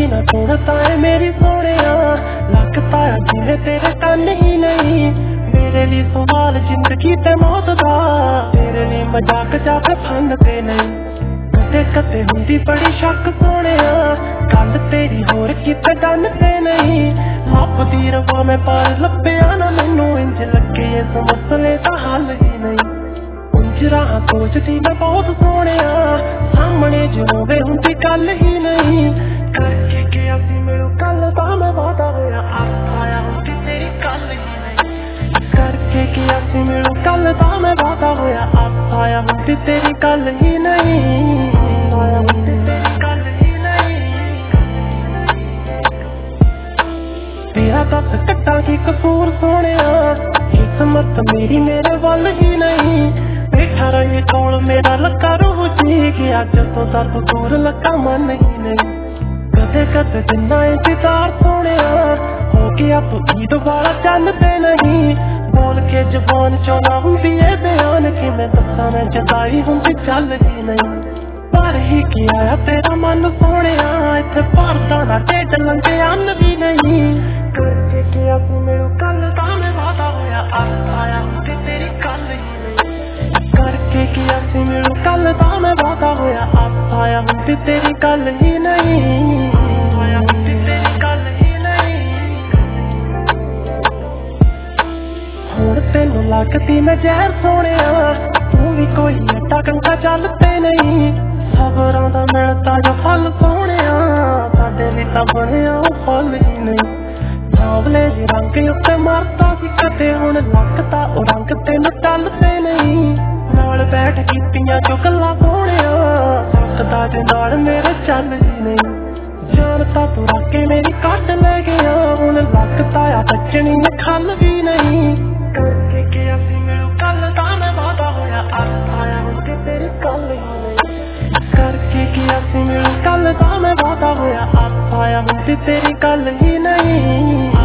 ना सुनता है मेरी सोनिया, लगता है जिन्हें तेरे कान ही नहीं। मेरे लिए सवाल जिंदगी ते मौत दा, तेरे लिए मजाक जाके फंदते नहीं। कदे कदे हुंदी बड़ी शक सोनिया, गल तेरी होर किते गल ते नहीं। लभदी रवा मैं पर लभया ना मैनू, इंज लगे इस मसले दा हल ही नहीं। राह सोचदी मैं बहुत सोनिया, सामने जो होवे हुंदी गल ही नहीं। करके क्या सी मेनू कल दा मैं वादा होया, आया हुंदी तेरी गल ही नहीं। करके क्या सी मेनू कल दा मैं वादा होया, आया हुंदी तेरी गल ही नहीं। आया हुंदी तेरी गल ही नहीं। तेरा दस कट्टा की कसूर सोनिया, किस्मत मेरी मेरे वल ही नहीं। बैठा रहे कोल मेरा लगा रूह जी गया, जदों दा तू दूर लगा मन ही नहीं। कदे कदे जिन्ना इंतजार सोनिया, हो गया तू ईद वाला चल पे नहीं। बोल के जबान चों ना हुंदी ए बयान, कि मैं दसां मैं जताई हुंदी चल ही नहीं। पर ही की आया तेरा मन सोनिया, इत्थे भरदा ना ढिड लंघे अन्न भी नहीं। करके क्या तू मेनू कल दा मैं वादा होया, आया हुंदी तेरी गल ही नहीं। करके क्या सी मेनू कल दा मैं वादा होया, आया हुंदी तेरी गल ही नहीं। आया हुंदी तेरी गल ही नहीं। हुण तैनू लगदी मैं जहर सोनिया, तू भी कोई अड्डा कंका चल पे नहीं। सबरां दा मिलदा जो फल सोनिया, साडे लई तां बणिया ओह फल ही नहीं। सांवले जे रंग उत्ते मरदा सी कदे, हुण लगदा ओह रंग तैनू टल पे नहीं। नाल बैठ कीतियां जो गल्लां सोनिया, सकदा जे नाल मेरे चल ही नहीं। जानता तू राके मेरी कट ले गया, हुण लगदा आ बचनी खल भी नहीं। करके क्या सी मेनू कल दा मैं वादा होया, आया हुंदी तेरी गल ही नहीं। करके क्या सी मेनू कल दा मैं वादा होया, आया हुंदी तेरी गल ही नहीं।